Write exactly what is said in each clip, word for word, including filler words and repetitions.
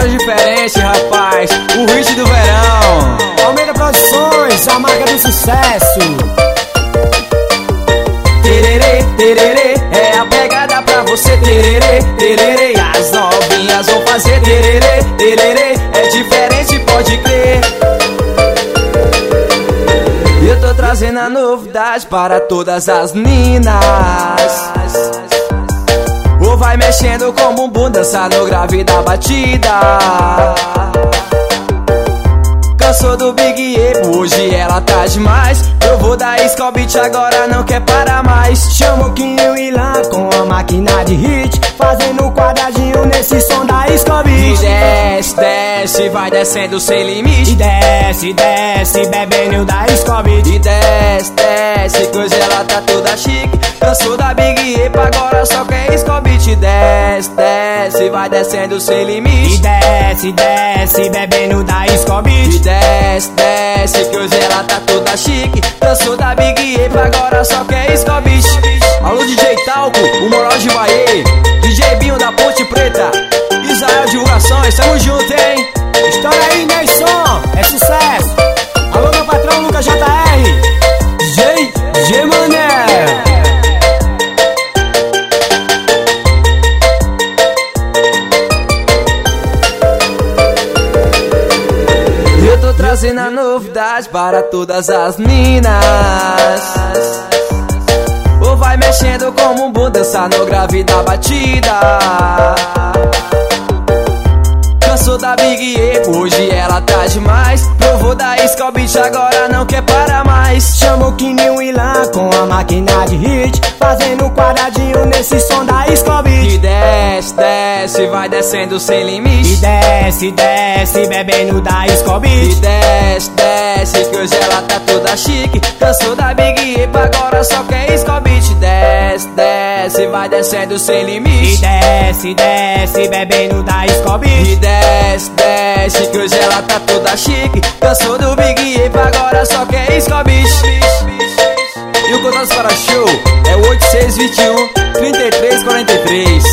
Era diferente, rapaz, o hit do verão. Almeida Produções, a marca do sucesso. Tererê, tererê, é a pegada pra você. Tererê, tererê, as novinhas vão fazer. Tererê, tererê, é diferente, pode crer. Eu tô trazendo a novidade para todas as meninas. Ou vai mexendo com o bumbum, dançar no grave da batida. Cansou do Big E, hoje ela tá demais. Eu vou dar Scobit agora, não quer parar mais. Chama o Quinho e Ilan com a máquina de hit, fazendo quadradinho nesse som da Scobit. E desce, desce, vai descendo sem limite. E desce, desce, bebendo da Scobit. E desce, desce, que hoje ela tá toda chique. Cansou da Big E, agora só quer Scobit. E desce, desce, vai descendo sem limite. E desce, desce, bebendo da Scobit. E desce, desce, que hoje ela tá toda chique. Cansou da Big E, agora só quer Scobit. Alô D J Talco, o Moral de Bahia, D J Binho da Ponte Preta, Israel Divulgações, tamo junto, hein? Estoura aí, Nelson, é sucesso. Alô meu patrão Lucas J R, J, J Mané. Eu tô trazendo a novidade para todas as minas. Ou vai mexendo com o bumbum, dançar no grave da batida. Cansou da Big E, hoje ela tá demais. Provou da Scobit, agora não quer parar mais. Chama o Quinho e Ilan com a máquina de hit, fazendo quadradinho nesse som da Scobit. E desce, desce, vai descendo sem limite. E desce, desce, bebendo da Scobit. E desce, desce, que hoje ela tá toda chique. Cansou da Big E, agora só quer Scobit. Desce, desce, vai descendo sem limite. E desce, desce, bebendo da Scobit. E desce, desce, que hoje ela tá toda chique. Cansou do Big E, agora só quer Scobit. E o contato para show é o oito seis dois um, três três quatro três.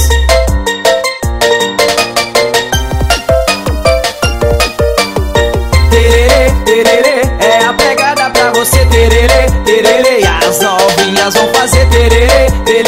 Tererê, tererê, é a pegada pra você. Tererê, tererê, as novinhas vão fazer. Tererê, tererê.